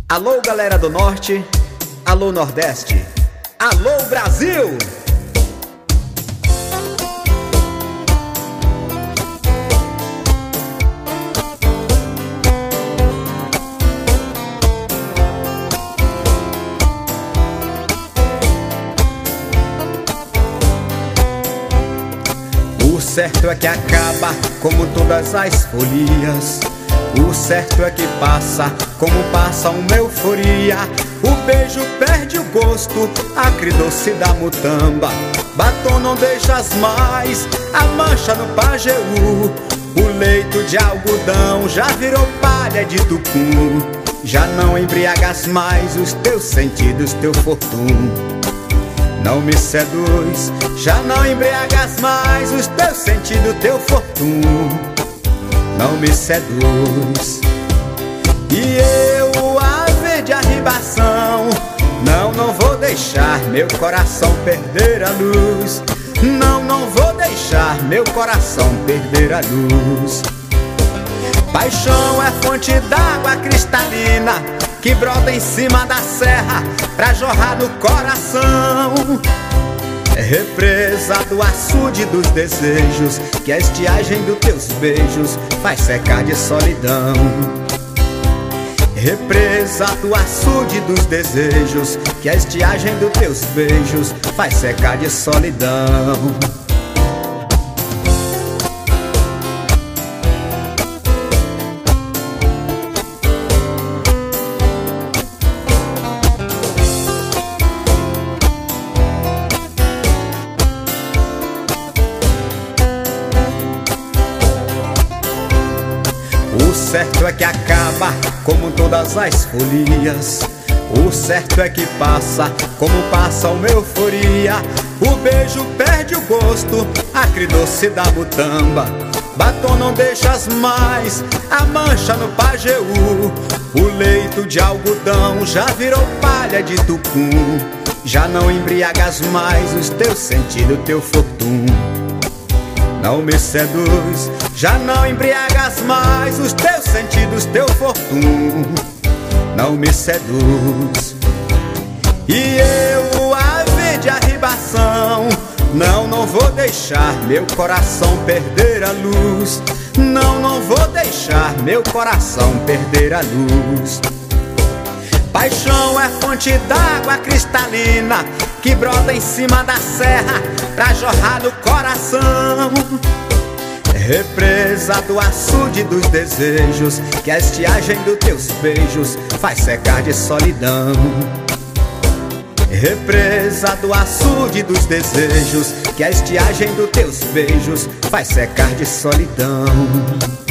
Alô, galera do Norte, alô, Nordeste, alô, Brasil! O certo é que acaba como todas as folias. O certo é que passa como passa uma euforia. O beijo perde o gosto, acre doce da mutamba. Batom não deixas mais, a mancha no pajeú. O leito de algodão já virou palha de tucum. Já não embriagas mais os teus sentidos, teu fortum. Não me seduz, já não embriagas mais os teus sentidos, teu fortum. Não me seduz. E eu, ave de arribação, não vou deixar meu coração perder a luz. Não vou deixar meu coração perder a luz. Paixão é fonte d'água cristalina que brota em cima da serra pra jorrar no coração. É represa do açude dos desejos que a estiagem dos teus beijos faz secar de solidão. Represa do açude dos desejos que a estiagem dos teus beijos faz secar de solidão. O certo é que acaba como todas as folias. O certo é que passa como passa uma euforia. O beijo perde o gosto, acre doce da mutamba. Batom não deixas mais, a mancha no pajeú. O leito de algodão já virou palha de tucum. Já não embriagas mais os teus sentidos, teu fortum. Não me seduz, já não embriagas mais os teus sentidos, teu fortum. Não me seduz. E eu, ave de arribação, não vou deixar meu coração perder a luz. Não vou deixar meu coração perder a luz. Paixão é fonte d'água cristalina que brota em cima da serra pra jorrar no coração. Represa do açude dos desejos que a estiagem dos teus beijos faz secar de solidão. Represa do açude dos desejos que a estiagem dos teus beijos faz secar de solidão.